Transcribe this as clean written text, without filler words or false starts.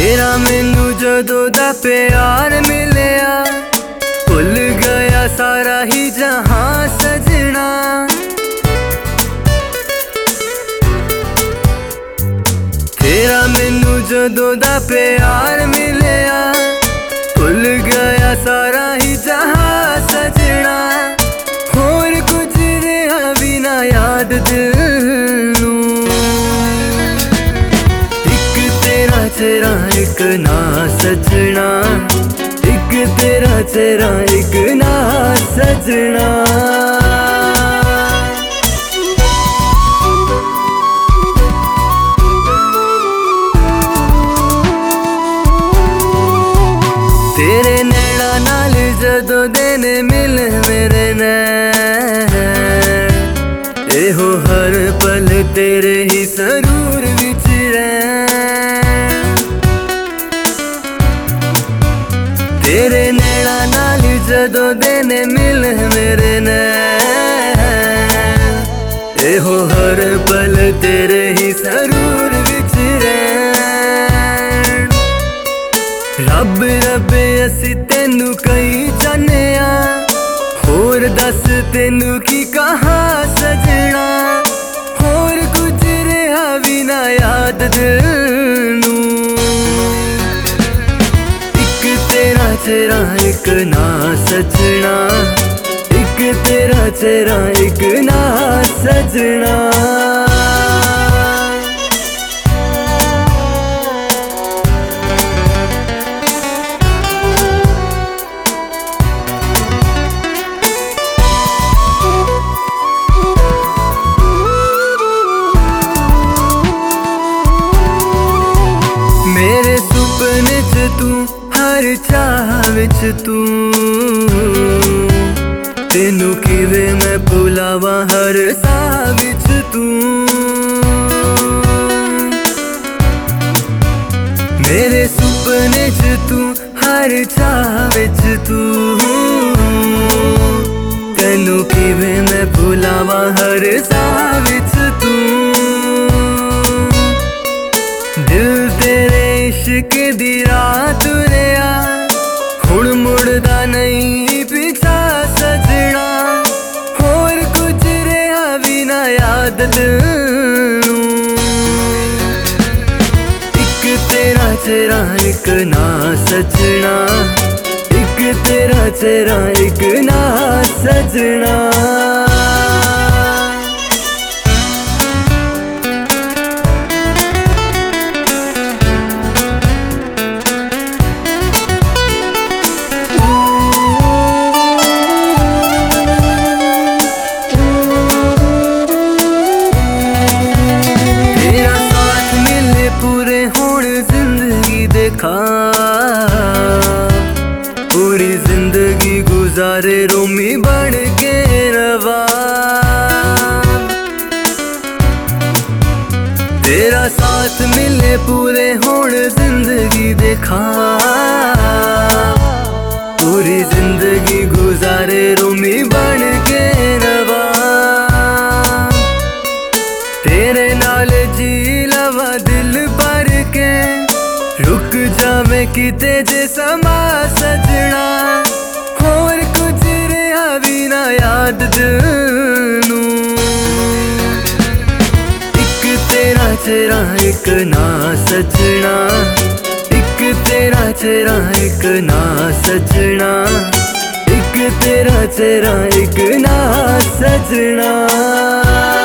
तेरा मैनू जदों दा प्यार मिलिया, भुल गया सारा ही जहां सजना। तेरा मैनू जदों दा प्यार मिलिया, भुल गया सारा ही जहां सजना। होर कुछ रहा भी ना याद दिल नू, एक तेरा चेहरा एक ना सजना, एक तेरा चेहरा एक ना सजना। तेरे नैना नाल जदों दिन मिले मेरे नैन, एहो हर पल तेरे ही सरूर विच रैन। तेरे नैना नाल जदों दिन मिले मेरे नैन, एहो हर पल तेरे ही सरूर विच रैन। रब रब असी तेनू कई जाने आ, होर दस तेनू की कहा सजना। होर कुछ रहा भी ना याद दिल नू, एक तेरा चेहरा एक ना सजना, एक तेरा चेहरा एक ना सजना। मेरे सुपने च तू, हर चाह विच तू, तेनू किवें मैं भुलावा हर साह विच तू। मेरे सुपने च तू, हर चाह विच तू, तेनू किवें मैं भुलावा हर साह विच तू। दिल तेरे इश्क दी रात तुरिया, हुण मुड़दा नहीं पिछा सजना। होर कुछ रहा भी ना याद दिल नू, एक तेरा चेहरा एक ना सजना, एक तेरा चेहरा एक ना सजना। पूरी जिंदगी गुजारे रोमी बन के रवा, तेरा साथ मिले पूरे होण जिंदगी देखा। पूरी जिंदगी गुजारे रोमी बन के रवा, तेरे नाल जी लवा दिल भर के। रुक जावे किते जे समा सजना, होर कुछ रहा भी ना याद दिल नू, एक तेरा चेहरा एक ना सजना, एक तेरा चेहरा एक ना सजना, एक तेरा चेहरा एक ना सजना।